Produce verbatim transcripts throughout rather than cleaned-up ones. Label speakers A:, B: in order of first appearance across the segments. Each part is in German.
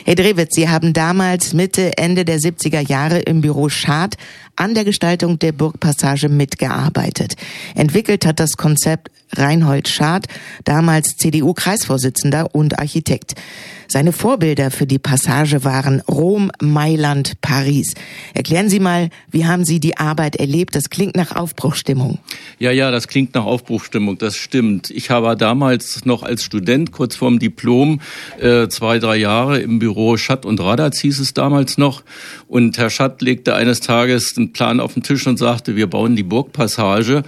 A: Herr Drewitz, Sie haben damals Mitte, Ende der siebziger Jahre im Büro Schad an der Gestaltung der Burgpassage mitgearbeitet. Entwickelt hat das Konzept Reinhold Schad, damals C D U-Kreisvorsitzender und Architekt. Seine Vorbilder für die Passage waren Rom, Mailand, Paris. Erklären Sie mal, wie haben Sie die Arbeit erlebt? Das klingt nach Aufbruchsstimmung.
B: Ja, ja, das klingt nach Aufbruchsstimmung, das stimmt. Ich war damals noch als Student, kurz vorm Diplom, äh, zwei, drei Jahre im Büro Schatt und Radatz hieß es damals noch. Und Herr Schatt legte eines Tages einen Plan auf den Tisch und sagte, wir bauen die Burgpassage.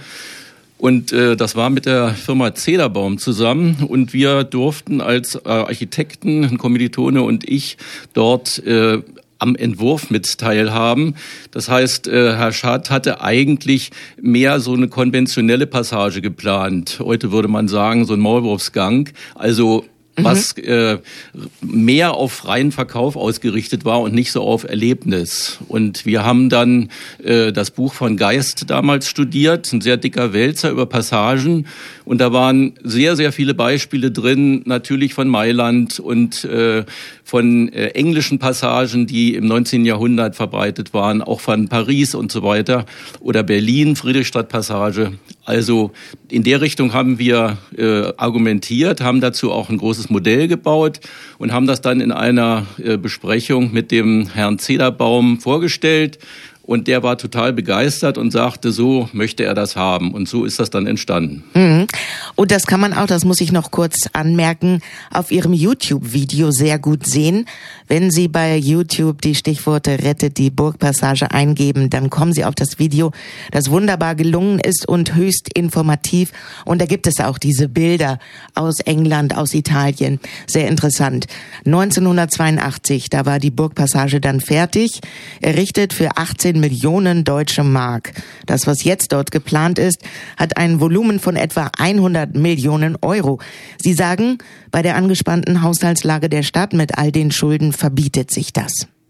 B: Und äh, das war mit der Firma Zederbaum zusammen und wir durften als äh, Architekten, ein Kommilitone und ich, dort äh, am Entwurf mit teilhaben. Das heißt, äh, Herr Schad hatte eigentlich mehr so eine konventionelle Passage geplant. Heute würde man sagen, so ein Maulwurfsgang. Also was äh, mehr auf freien Verkauf ausgerichtet war und nicht so auf Erlebnis. Und wir haben dann äh, das Buch von Geist damals studiert, ein sehr dicker Wälzer über Passagen. Und da waren sehr, sehr viele Beispiele drin, natürlich von Mailand und äh, von äh, englischen Passagen, die im neunzehnten Jahrhundert verbreitet waren, auch von Paris und so weiter. Oder Berlin, Friedrichstadtpassage. Also in der Richtung haben wir äh, argumentiert, haben dazu auch ein großes Modell gebaut und haben das dann in einer äh, Besprechung mit dem Herrn Zederbaum vorgestellt. Und der war total begeistert und sagte, so möchte er das haben. Und so ist das dann entstanden.
A: Mhm. Und das kann man auch, das muss ich noch kurz anmerken, auf Ihrem YouTube-Video sehr gut sehen. Wenn Sie bei YouTube die Stichworte Rettet die Burgpassage eingeben, dann kommen Sie auf das Video, das wunderbar gelungen ist und höchst informativ. Und da gibt es auch diese Bilder aus England, aus Italien. Sehr interessant. neunzehnhundertzweiundachtzig, da war die Burgpassage dann fertig, errichtet für achtzehn Millionen deutsche Mark. Das, was jetzt dort geplant ist, hat ein Volumen von etwa hundert Millionen Euro. Sie sagen, bei der angespannten Haushaltslage der Stadt mit all den Schulden verbietet sich das.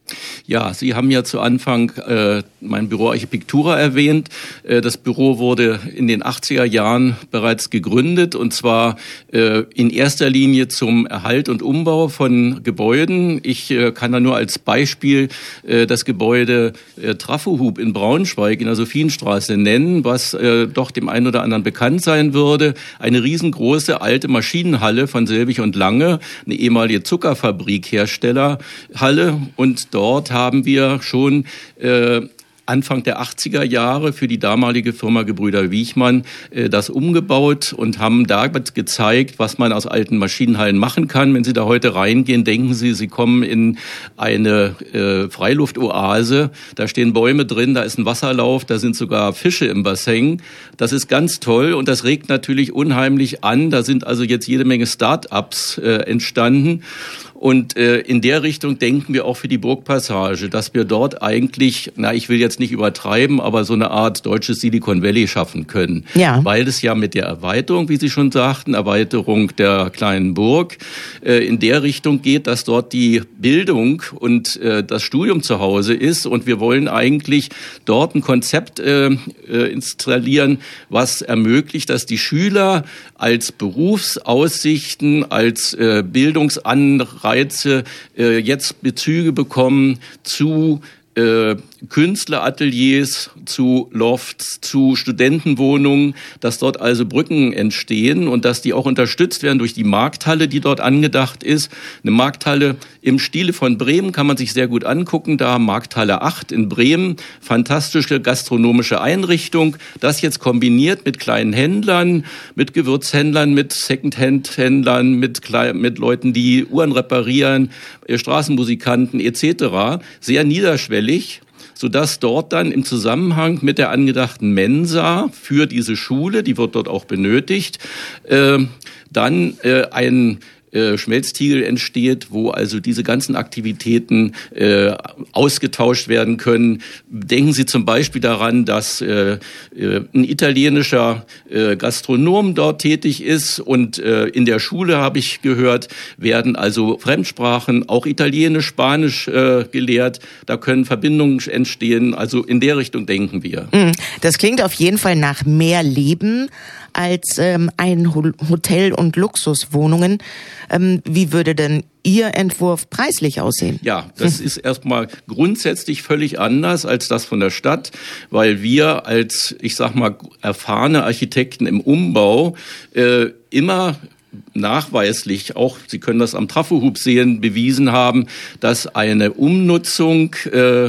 B: Ja, Sie haben ja zu Anfang äh, mein Büro Archipictura erwähnt. Äh, das Büro wurde in den achtziger Jahren bereits gegründet und zwar äh, in erster Linie zum Erhalt und Umbau von Gebäuden. Ich äh, kann da nur als Beispiel äh, das Gebäude äh, Trafohub in Braunschweig in der Sophienstraße nennen, was äh, doch dem einen oder anderen bekannt sein würde. Eine riesengroße alte Maschinenhalle von Selbig und Lange, eine ehemalige Zuckerfabrik-Herstellerhalle und dort haben wir schon äh, Anfang der achtziger Jahre für die damalige Firma Gebrüder Wiechmann äh, das umgebaut und haben damit gezeigt, was man aus alten Maschinenhallen machen kann. Wenn Sie da heute reingehen, denken Sie, Sie kommen in eine äh, Freiluftoase. Da stehen Bäume drin, da ist ein Wasserlauf, da sind sogar Fische im Bassin. Das ist ganz toll und das regt natürlich unheimlich an. Da sind also jetzt jede Menge Start-ups äh, entstanden. Und äh, in der Richtung denken wir auch für die Burgpassage, dass wir dort eigentlich, na, ich will jetzt nicht übertreiben, aber so eine Art deutsches Silicon Valley schaffen können. Ja. Weil es ja mit der Erweiterung, wie Sie schon sagten, Erweiterung der kleinen Burg, äh, in der Richtung geht, dass dort die Bildung und äh, das Studium zu Hause ist. Und wir wollen eigentlich dort ein Konzept äh, äh, installieren, was ermöglicht, dass die Schüler als Berufsaussichten, als äh, Bildungsanreize Reize, äh, jetzt Bezüge bekommen zu äh, Künstlerateliers, zu Lofts, zu Studentenwohnungen, dass dort also Brücken entstehen und dass die auch unterstützt werden durch die Markthalle, die dort angedacht ist. Eine Markthalle im Stile von Bremen kann man sich sehr gut angucken. Da Markthalle acht in Bremen, fantastische gastronomische Einrichtung. Das jetzt kombiniert mit kleinen Händlern, mit Gewürzhändlern, mit Secondhand-Händlern, mit, Kle- mit Leuten, die Uhren reparieren, Straßenmusikanten et cetera. Sehr niederschwellig, sodass dort dann im Zusammenhang mit der angedachten Mensa für diese Schule, die wird dort auch benötigt, äh, dann äh, ein äh, Schmelztiegel entsteht, wo also diese ganzen Aktivitäten äh, ausgetauscht werden können. Denken Sie zum Beispiel daran, dass äh, äh, ein italienischer äh, Gastronom dort tätig ist und äh, in der Schule, habe ich gehört, werden also Fremdsprachen, auch Italienisch, Spanisch äh, gelehrt. Da können Verbindungen entstehen. Also in der Richtung denken wir.
A: Das klingt auf jeden Fall nach mehr Leben als ähm, ein Hotel und Luxuswohnungen. Ähm, wie würde denn Ihr Entwurf preislich aussehen?
B: Ja, das ist erstmal grundsätzlich völlig anders als das von der Stadt, weil wir als, ich sag mal, erfahrene Architekten im Umbau äh, immer nachweislich, auch Sie können das am Trafohub sehen, bewiesen haben, dass eine Umnutzung äh,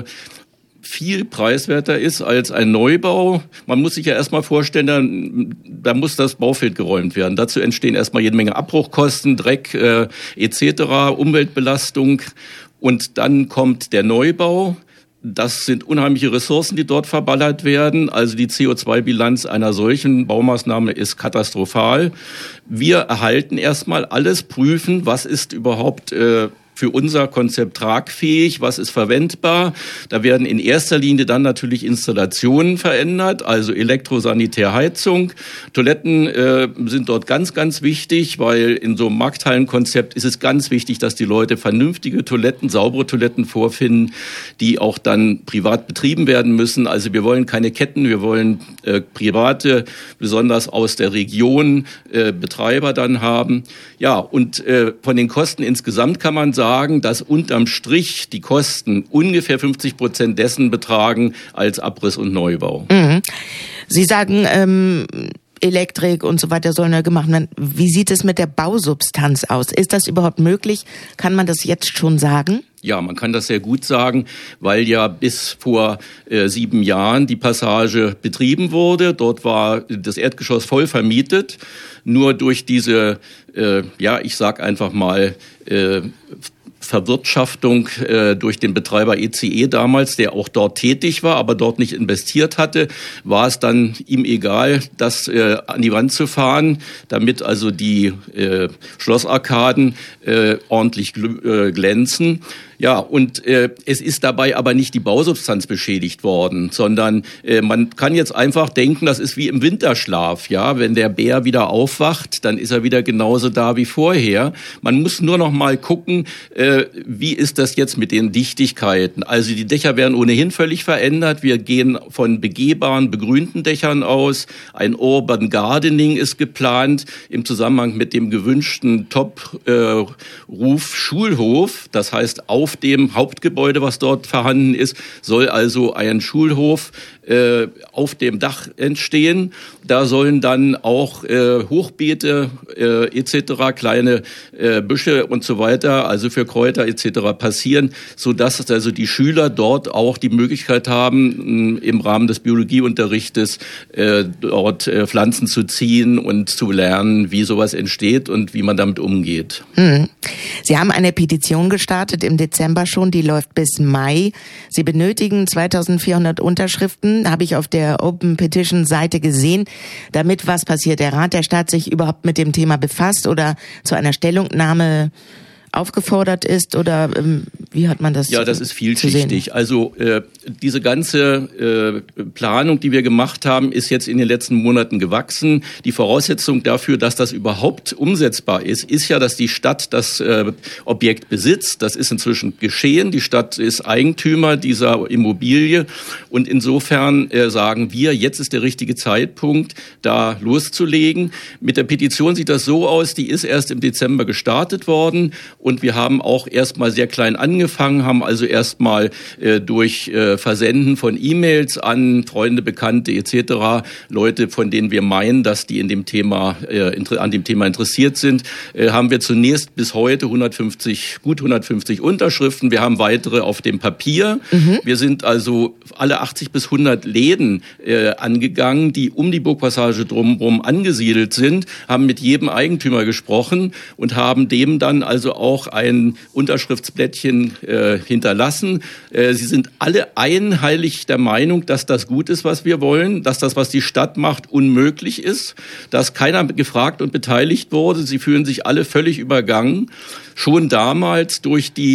B: viel preiswerter ist als ein Neubau. Man muss sich ja erstmal vorstellen, da, da muss das Baufeld geräumt werden. Dazu entstehen erstmal jede Menge Abbruchkosten, Dreck äh, et cetera, Umweltbelastung. Und dann kommt der Neubau. Das sind unheimliche Ressourcen, die dort verballert werden. Also die C O zwei Bilanz einer solchen Baumaßnahme ist katastrophal. Wir erhalten erstmal alles, prüfen, was ist überhaupt äh, für unser Konzept tragfähig, was ist verwendbar. Da werden in erster Linie dann natürlich Installationen verändert, also Elektrosanitärheizung. Toiletten äh, sind dort ganz, ganz wichtig, weil in so einem Markthallenkonzept ist es ganz wichtig, dass die Leute vernünftige Toiletten, saubere Toiletten vorfinden, die auch dann privat betrieben werden müssen. Also wir wollen keine Ketten, wir wollen äh, private, besonders aus der Region, äh, Betreiber dann haben. Ja, und äh, von den Kosten insgesamt kann man sagen, sagen, dass unterm Strich die Kosten ungefähr fünfzig Prozent dessen betragen als Abriss und Neubau.
A: Mhm. Sie sagen, ähm, Elektrik und so weiter sollen ja gemacht werden. Wie sieht es mit der Bausubstanz aus? Ist das überhaupt möglich? Kann man das jetzt schon sagen?
B: Ja, man kann das sehr gut sagen, weil ja bis vor äh, sieben Jahren die Passage betrieben wurde. Dort war das Erdgeschoss voll vermietet. Nur durch diese, äh, ja, ich sag einfach mal, äh, Verwirtschaftung äh, durch den Betreiber E C E damals, der auch dort tätig war, aber dort nicht investiert hatte, war es dann ihm egal, das äh, an die Wand zu fahren, damit also die äh, Schlossarkaden äh, ordentlich gl- äh, glänzen. Ja, und äh, es ist dabei aber nicht die Bausubstanz beschädigt worden, sondern äh, man kann jetzt einfach denken, das ist wie im Winterschlaf. Ja, wenn der Bär wieder aufwacht, dann ist er wieder genauso da wie vorher. Man muss nur noch mal gucken, äh, wie ist das jetzt mit den Dichtigkeiten. Also die Dächer werden ohnehin völlig verändert. Wir gehen von begehbaren, begrünten Dächern aus. Ein Urban Gardening ist geplant im Zusammenhang mit dem gewünschten Top-Ruf äh, Schulhof. Das heißt, auf dem Hauptgebäude, was dort vorhanden ist, soll also ein Schulhof äh, auf dem Dach entstehen. Da sollen dann auch äh, Hochbeete äh, et cetera, kleine äh, Büsche und so weiter, also für Kräuter et cetera passieren, sodass also die Schüler dort auch die Möglichkeit haben, mh, im Rahmen des Biologieunterrichtes äh, dort äh, Pflanzen zu ziehen und zu lernen, wie sowas entsteht und wie man damit umgeht.
A: Hm. Sie haben eine Petition gestartet im Dezember schon, die läuft bis Mai. Sie benötigen zweitausendvierhundert Unterschriften, habe ich auf der Open Petition Seite gesehen. Damit was passiert? Der Rat der Stadt sich überhaupt mit dem Thema befasst oder zu einer Stellungnahme aufgefordert ist oder ähm, wie hat man das?
B: Ja, das ist vielschichtig. Also äh, diese ganze äh, Planung, die wir gemacht haben, ist jetzt in den letzten Monaten gewachsen. Die Voraussetzung dafür, dass das überhaupt umsetzbar ist, ist ja, dass die Stadt das äh, Objekt besitzt. Das ist inzwischen geschehen. Die Stadt ist Eigentümer dieser Immobilie und insofern äh, sagen wir, jetzt ist der richtige Zeitpunkt, da loszulegen. Mit der Petition sieht das so aus, die ist erst im Dezember gestartet worden. Und wir haben auch erstmal sehr klein angefangen, haben also erstmal äh, durch äh, Versenden von E-Mails an Freunde, Bekannte et cetera, Leute, von denen wir meinen, dass die in dem Thema äh, inter- an dem Thema interessiert sind, äh, haben wir zunächst bis heute hundertfünfzig, gut hundertfünfzig Unterschriften. Wir haben weitere auf dem Papier. Mhm. Wir sind also alle achtzig bis hundert Läden äh, angegangen, die um die Burgpassage drumherum angesiedelt sind, haben mit jedem Eigentümer gesprochen und haben dem dann also auch auch ein Unterschriftsblättchen äh, hinterlassen. Äh, sie sind alle einhellig der Meinung, dass das gut ist, was wir wollen, dass das, was die Stadt macht, unmöglich ist, dass keiner gefragt und beteiligt wurde. Sie fühlen sich alle völlig übergangen. Schon damals durch die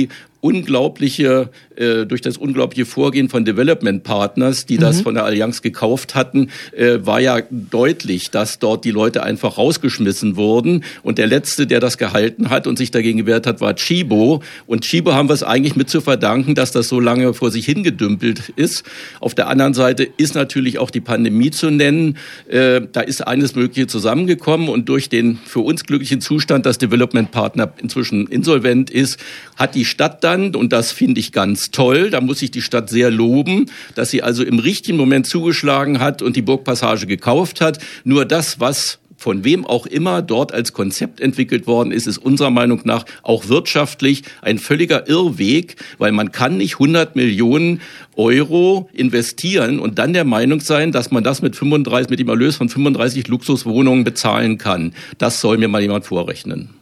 B: unglaubliche, äh, durch das unglaubliche Vorgehen von Development Partners, die das mhm. von der Allianz gekauft hatten, äh, war ja deutlich, dass dort die Leute einfach rausgeschmissen wurden. Und der Letzte, der das gehalten hat und sich dagegen gewehrt hat, war Tchibo. Und Tchibo haben wir es eigentlich mit zu verdanken, dass das so lange vor sich hingedümpelt ist. Auf der anderen Seite ist natürlich auch die Pandemie zu nennen. Äh, da ist eines Mögliche zusammengekommen und durch den für uns glücklichen Zustand, dass Development Partner inzwischen insolvent ist, hat die Stadt dann, und das finde ich ganz toll, da muss ich die Stadt sehr loben, dass sie also im richtigen Moment zugeschlagen hat und die Burgpassage gekauft hat. Nur das, was von wem auch immer dort als Konzept entwickelt worden ist, ist unserer Meinung nach auch wirtschaftlich ein völliger Irrweg, weil man kann nicht hundert Millionen Euro investieren und dann der Meinung sein, dass man das mit fünfunddreißig, mit dem Erlös von fünfunddreißig Luxuswohnungen bezahlen kann. Das soll mir mal jemand vorrechnen.